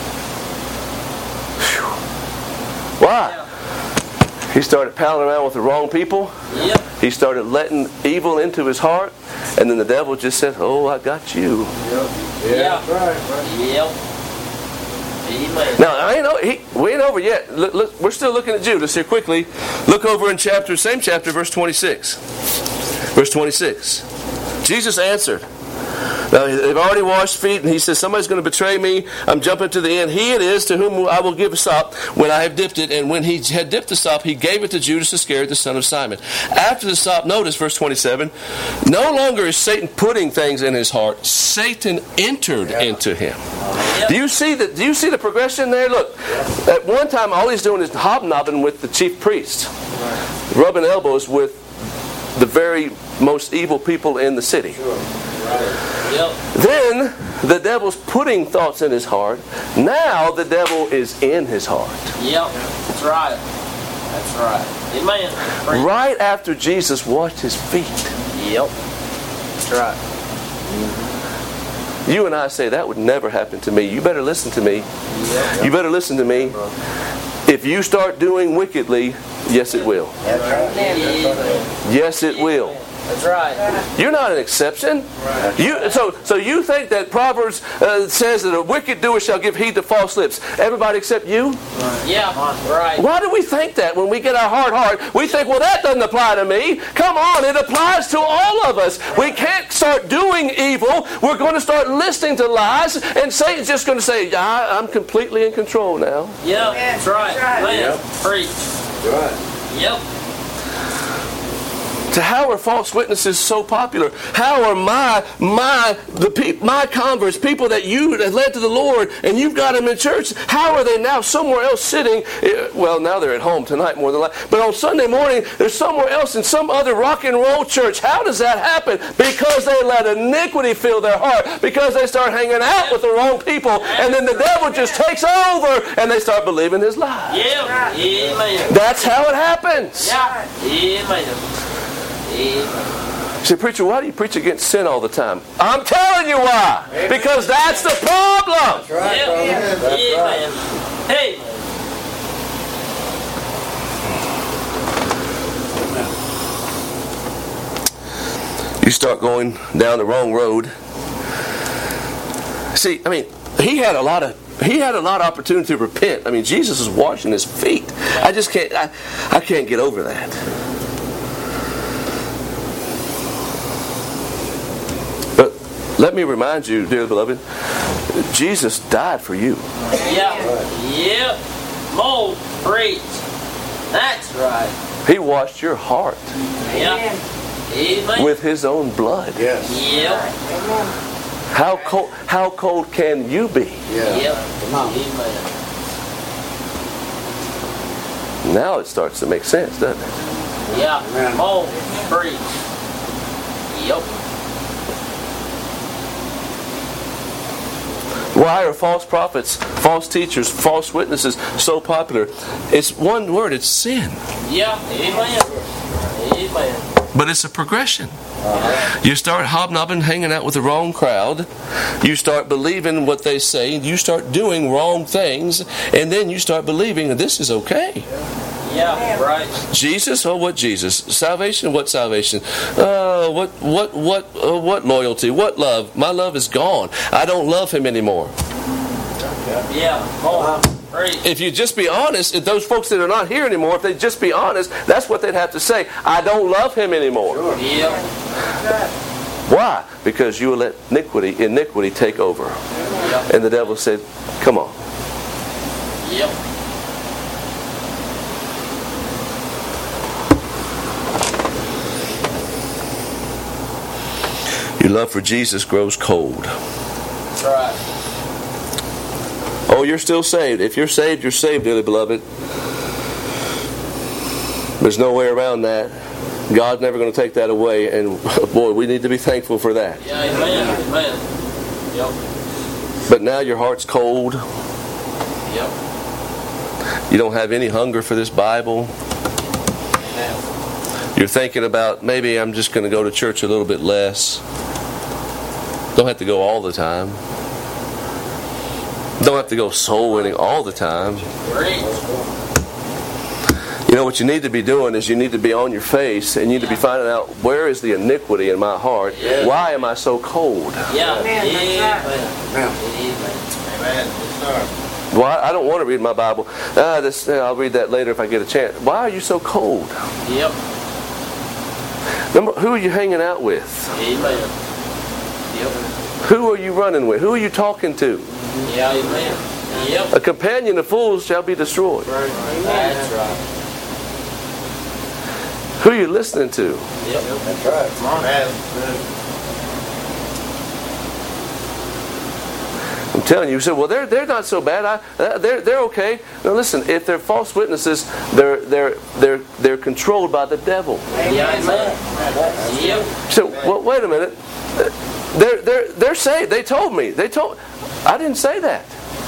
Whew. Why? He started palling around with the wrong people. He started letting evil into his heart. And then the devil just said, oh, I got you. Right. Amen. Now, we ain't over yet. Look, we're still looking at Judas here quickly. Look over in same chapter, verse 26. Verse 26. Jesus answered. Now, they've already washed feet, and he says, somebody's going to betray me. I'm jumping to the end. He it is to whom I will give a sop when I have dipped it. And when he had dipped the sop, he gave it to Judas Iscariot, the son of Simon. After the sop, notice verse 27, no longer is Satan putting things in his heart. Satan entered into him. Do you see the progression there? Look, at one time, all he's doing is hobnobbing with the chief priest, rubbing elbows with the very most evil people in the city. Then the devil's putting thoughts in his heart. Now the devil is in his heart. That's right. That's right. Amen. Right after Jesus washed his feet. That's right. You and I say that would never happen to me. You better listen to me. You better listen to me. If you start doing wickedly, yes it will. Yes it will. That's right. You're not an exception. So you think that Proverbs says that a wicked doer shall give heed to false lips. Everybody except you? Right. Why do we think that when we get our hard heart? We think, well, that doesn't apply to me. Come on, it applies to all of us. We can't start doing evil. We're going to start listening to lies, and Satan's just going to say, I'm completely in control now. That's right. Preach. Right. So how are false witnesses so popular? How are my converts, people that you have led to the Lord, and you've got them in church, how are they now somewhere else sitting? Well, now they're at home tonight more than likely. But on Sunday morning, they're somewhere else in some other rock and roll church. How does that happen? Because they let iniquity fill their heart. Because they start hanging out with the wrong people. And then the devil just takes over, and they start believing his lies. Amen. That's how it happens. Amen. You say, preacher, why do you preach against sin all the time? I'm telling you why. Because that's the problem. That's right. That's right. Hey. You start going down the wrong road. See, I mean, he had a lot of opportunity to repent. I mean, Jesus is washing his feet. I just can't. I can't get over that. Let me remind you, dear beloved, Jesus died for you. Yeah. Yep. Mold. Preach. That's right. He washed your heart Yeah. Amen. with His own blood. Yes. Yep. How cold can you be? Yeah. Yep. Come on. Amen. Now it starts to make sense, doesn't it? Yeah. Amen. Mold. Preach. Yep. Why are false prophets, false teachers, false witnesses so popular? It's one word, it's sin. Yeah. Amen. Amen. But it's a progression. You start hobnobbing, hanging out with the wrong crowd. You start believing what they say. You start doing wrong things. And then you start believing that this is okay. Yeah. Right. Jesus? Oh, what Jesus? Salvation? What salvation? What loyalty? What love? My love is gone. I don't love Him anymore. Yeah. Mold. Preach. If you just be honest, if those folks that are not here anymore, if they just be honest, that's what they'd have to say. I don't love Him anymore. Yep. Why? Because you will let iniquity take over. Yep. And the devil said, come on. Yep. Your love for Jesus grows cold. That's right. Oh, you're still saved. If you're saved, dearly beloved. There's no way around that. God's never going to take that away. And boy, we need to be thankful for that. Yeah. Amen. Amen. Yep. But now your heart's cold. Yep. You don't have any hunger for this Bible. You're thinking about, maybe I'm just going to go to church a little bit less. Don't have to go all the time. Don't have to go soul winning all the time. Preach. You know what you need to be doing is you need to be on your face and you need to be finding out, where is the iniquity in my heart? Yeah. Why am I so cold? Yeah. Amen. Amen. Amen. Amen. Why? I don't want to read my Bible. I'll read that later if I get a chance. Why are you so cold? Yep. Number, who are you hanging out with? Amen. Yep. Who are you running with? Who are you talking to? Yeah. Amen. Yep. A companion of fools shall be destroyed. That's right. Who are you listening to? Yep. That's right. Come on, Adam. I'm telling you, say, well, they're not so bad. They're okay. Now listen, if they're false witnesses, they're controlled by the devil. Yeah. Amen. Yep. So, well, wait a minute. They're saved. They told me. I didn't say that.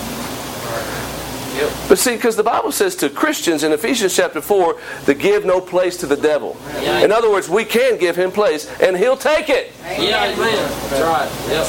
Yep. But see, because the Bible says to Christians in Ephesians chapter 4 to give no place to the devil. Yeah. In other words, we can give him place, and he'll take it. Yeah. Amen. That's right. Yep.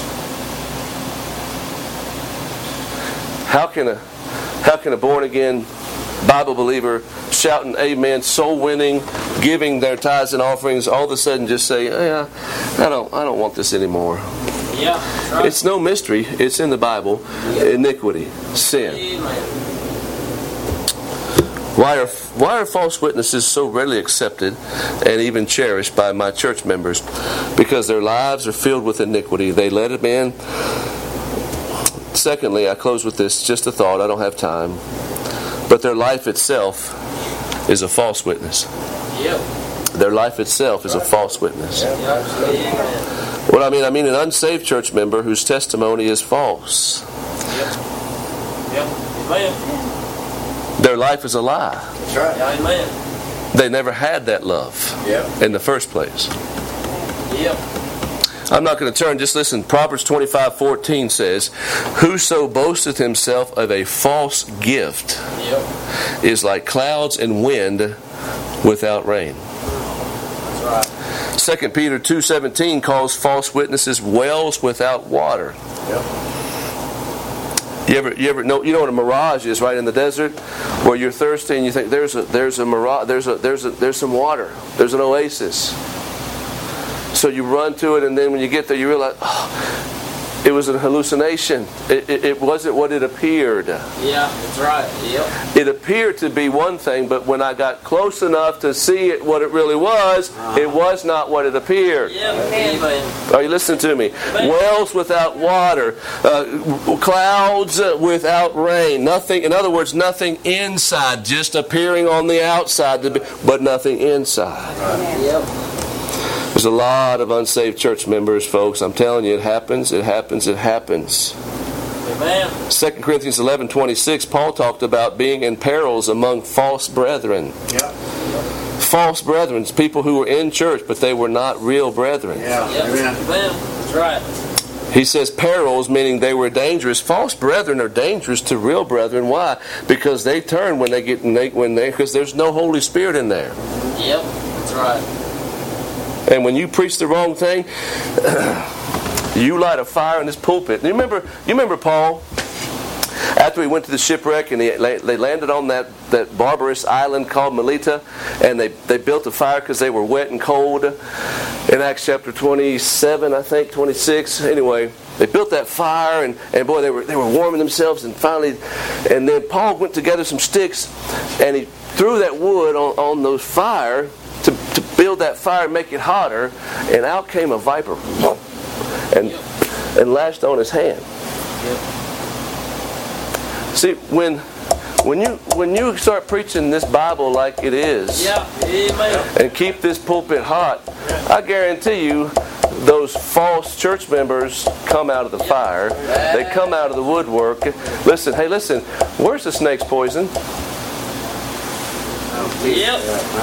How can a born again Bible believer shouting amen, soul winning, giving their tithes and offerings, all of a sudden just say, I don't want this anymore? Yeah. That's right. It's no mystery. It's in the Bible. Iniquity, sin. Amen. Why are false witnesses so readily accepted and even cherished by my church members? Because their lives are filled with iniquity. They let it in. Secondly, I close with this, just a thought, I don't have time. But their life itself is a false witness. Yep. Their life itself is a false witness. Amen. What I mean an unsaved church member whose testimony is false. Yep. Amen. Their life is a lie. That's right. Yeah. Amen. They never had that love Yep. in the first place. Yep. I'm not going to turn, just listen. Proverbs 25:14 says, "Whoso boasteth himself of a false gift Yep. is like clouds and wind without rain." That's right. 2 Peter 2:17 calls false witnesses wells without water. Yep. You ever know what a mirage is, right, in the desert, where you're thirsty and you think there's a mirage, there's some water, there's an oasis. So you run to it, and then when you get there, you realize, It was a hallucination. It wasn't what it appeared. Yeah, that's right. Yep. It appeared to be one thing, but when I got close enough to see it, what it really was, it was not what it appeared. Yep. Amen. Are you listening to me? Wells without water, clouds without rain. Nothing. In other words, nothing inside, just appearing on the outside, but nothing inside. Yep. There's a lot of unsaved church members, folks. I'm telling you, it happens, it happens, it happens. Amen. 2 Corinthians 11:26, Paul talked about being in perils among false brethren. Yep. False brethren, people who were in church, but they were not real brethren. Yeah. Yep. Amen. Amen. That's right. He says perils, meaning they were dangerous. False brethren are dangerous to real brethren. Why? Because they turn because there's no Holy Spirit in there. Yep. That's right. And when you preach the wrong thing, you light a fire in this pulpit. You remember Paul? After he went to the shipwreck and they landed on that barbarous island called Melita, and they built a fire because they were wet and cold. In Acts chapter 27, I think, 26. Anyway, they built that fire, and boy, they were warming themselves, and then Paul went to gather some sticks, and he threw that wood on those fire to build that fire and make it hotter, and out came a viper and lashed on his hand. See, when you start preaching this Bible like it is, Yeah. Amen. and keep this pulpit hot, I guarantee you those false church members come out of the fire. They come out of the woodwork. Listen, where's the snake's poison? Yep.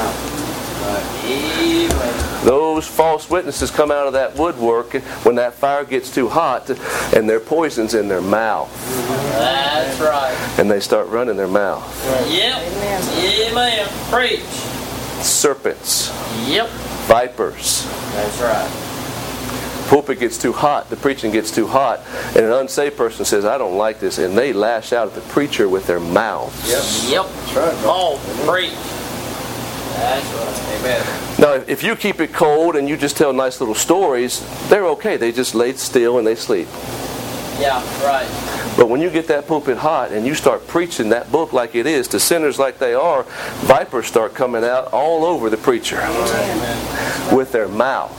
Amen. Those false witnesses come out of that woodwork when that fire gets too hot, and their poison's in their mouth. That's right. And they start running their mouth. Yep. Amen. Preach. Serpents, Yep. vipers. That's right. Pulpit gets too hot, the preaching gets too hot, and an unsaved person says, I don't like this, and they lash out at the preacher with their mouths. Yep. That's right. Oh, preach. That's right. Amen. Now, if you keep it cold and you just tell nice little stories, they're okay. They just lay still and they sleep. Yeah, right. But when you get that pulpit hot and you start preaching that book like it is to sinners like they are, vipers start coming out all over the preacher with their mouth.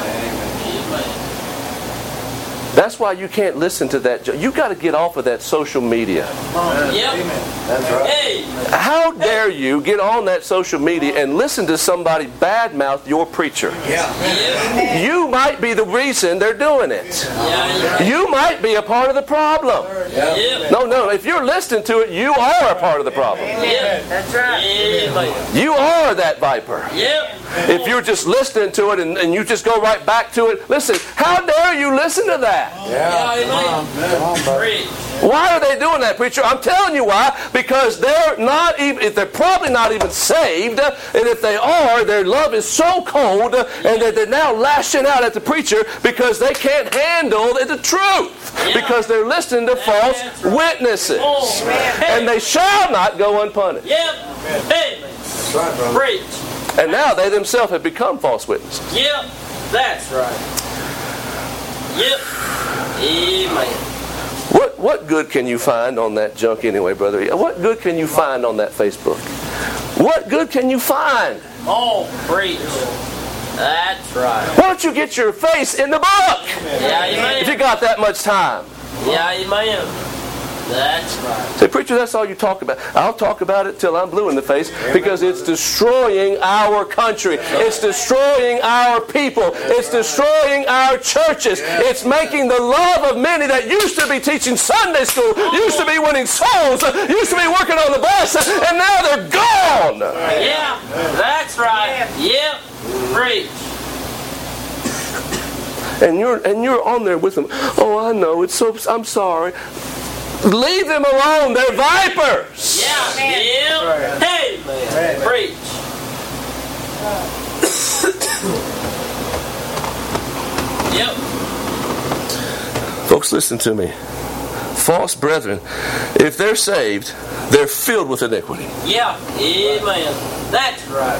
That's why you can't listen to that. You got to get off of that social media. Yep. That's right. Hey. How dare you get on that social media and listen to somebody badmouth your preacher? Yeah. You might be the reason they're doing it. Yeah. You might be a part of the problem. Yep. No. If you're listening to it, you are a part of the problem. Yep. That's right. Amen. You are that viper. Yep. If you're just listening to it and you just go right back to it, listen, how dare you listen to that? Yeah, amen. Preach. Why are they doing that, preacher? I'm telling you why. Because they're probably not even saved, and if they are, their love is so cold, and that they're now lashing out at the preacher because they can't handle the truth. Because they're listening to false witnesses. And they shall not go unpunished. Yep. Amen. That's right, brother. Preach. And now they themselves have become false witnesses. Yep. That's right. Yep. Amen. What good can you find on that junk anyway, brother? What good can you find on that Facebook? What good can you find? Oh, preach. That's right. Why don't you get your face in the book? Yeah, If you amen. got that much time. Yeah, amen. That's right. Say, preacher, that's all you talk about. I'll talk about it till I'm blue in the face because it's destroying our country. It's destroying our people. It's destroying our churches. It's making the love of many that used to be teaching Sunday school, used to be winning souls, used to be working on the bus, and now they're gone. Yeah, that's right. Yep. Preach. And you're on there with them. Oh, I know. I'm sorry. Leave them alone. They're vipers. Yeah. Yep. Hey, man. Preach. Yep. Folks, listen to me. False brethren, if they're saved, they're filled with iniquity. Yeah. Amen. That's right.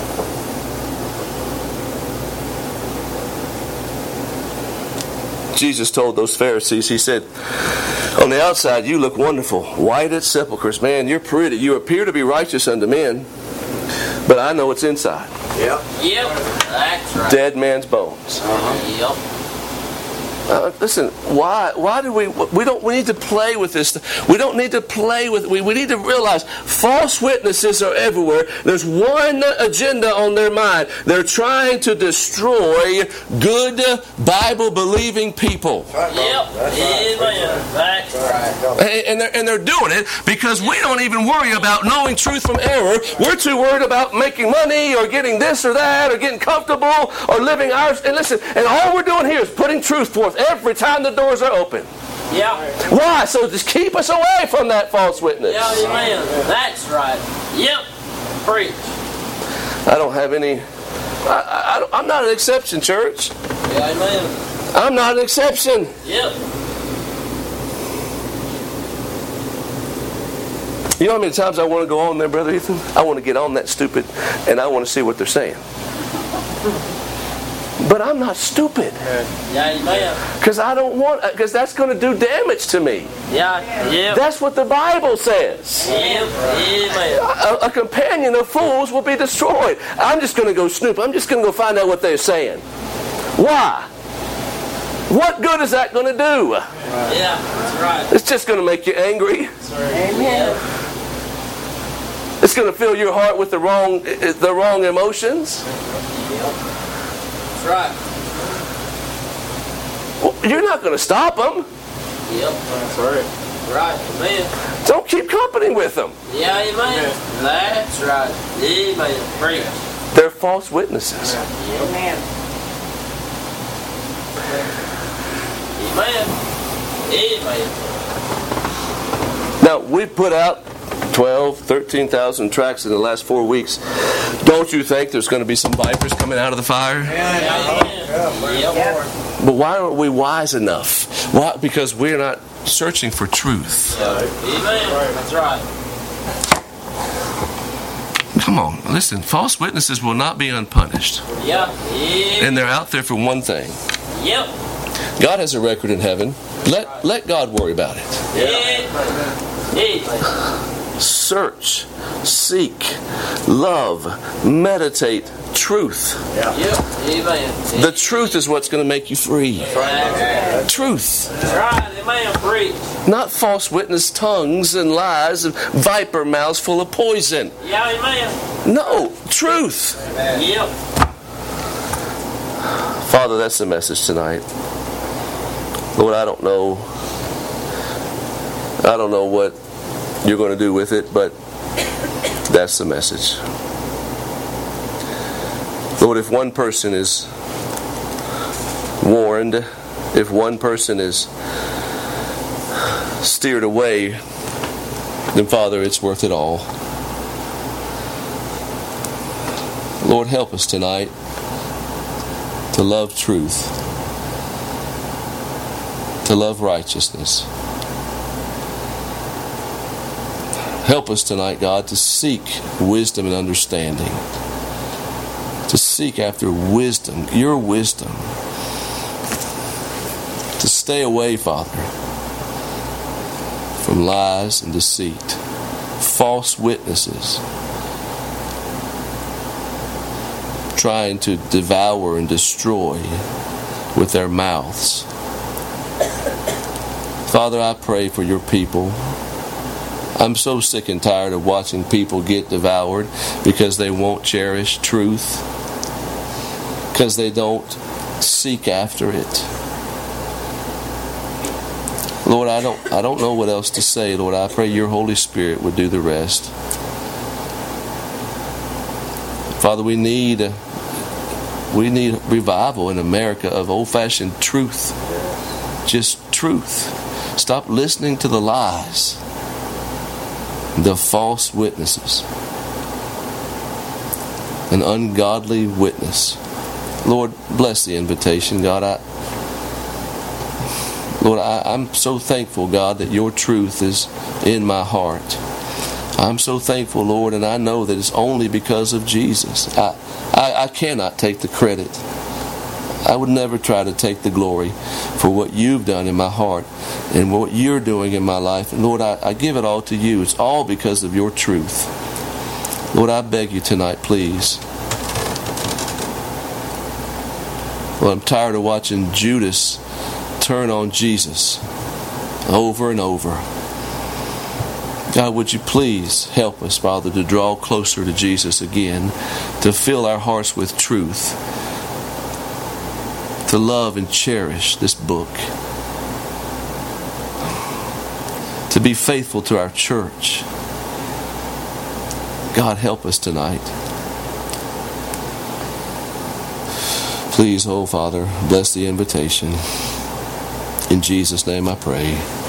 Jesus told those Pharisees, he said, on the outside you look wonderful, white as sepulchres. Man, you're pretty. You appear to be righteous unto men, but I know what's inside. Yep. That's right. Dead man's bones. Yep. Listen, why do we need to play with this? We don't need to play with, we need to realize false witnesses are everywhere. There's one agenda on their mind. They're trying to destroy good Bible-believing people. Yep. Amen. That's right. And they're doing it because we don't even worry about knowing truth from error. We're too worried about making money or getting this or that or getting comfortable or living ours. And listen, and all we're doing here is putting truth forth every time the doors are open. Yeah. Why? So just keep us away from that false witness. Yeah, amen. That's right. Yep. Preach. I don't have any... I'm not an exception, church. Yeah, amen. I'm not an exception. Yep. You know how many times I want to go on there, Brother Ethan? I want to get on that stupid and I want to see what they're saying. But I'm not stupid. Yeah, amen. Because that's going to do damage to me. Yeah, yeah. That's what the Bible says. Yep. Amen. A companion of fools will be destroyed. I'm just going to go snoop. I'm just going to go find out what they're saying. Why? What good is that going to do? Yeah, that's right. It's just going to make you angry. Amen. It's going to fill your heart with the wrong emotions. That's right. Well, you're not going to stop them. Yep. That's right. Right. Amen. Don't keep company with them. Yeah, amen. That's right. Amen. Preach. They're false witnesses. Amen. Amen. Amen. Now, we've put out 13,000 tracts in the last 4 weeks. Don't you think there's going to be some vipers coming out of the fire? Yeah. But why aren't we wise enough? Why? Because we're not searching for truth. Amen. That's right. Come on, listen. False witnesses will not be unpunished. Yeah. And they're out there for one thing. Yep. God has a record in heaven. Let God worry about it. Yeah. Search, seek, love, meditate truth. Yep. Amen. The truth is what's going to make you free. Truth. Right. Amen. Preach. Not false witness tongues and lies and viper mouths full of poison. Yeah. Amen. No, truth. Yep. Father, that's the message tonight. Lord, I don't know what you're going to do with it, but that's the message. Lord, if one person is warned, if one person is steered away, then Father, it's worth it all. Lord, help us tonight to love truth, to love righteousness. Help us tonight, God, to seek wisdom and understanding. To seek after wisdom, your wisdom. To stay away, Father, from lies and deceit, false witnesses, trying to devour and destroy with their mouths. Father, I pray for your people. I'm so sick and tired of watching people get devoured because they won't cherish truth, because they don't seek after it. Lord, I don't know what else to say. Lord, I pray your Holy Spirit would do the rest. Father, we need revival in America of old-fashioned truth. Just truth. Stop listening to the lies, the false witnesses, an ungodly witness. Lord, bless the invitation, God. I'm so thankful, God, that your truth is in my heart. I'm so thankful, Lord, and I know that it's only because of Jesus. I cannot take the credit. I would never try to take the glory for what you've done in my heart and what you're doing in my life. And Lord, I give it all to you. It's all because of your truth. Lord, I beg you tonight, please. Well, I'm tired of watching Judas turn on Jesus over and over. God, would you please help us, Father, to draw closer to Jesus again, to fill our hearts with truth, to love and cherish this book, to be faithful to our church. God, help us tonight. Please, oh Father, bless the invitation. In Jesus' name I pray.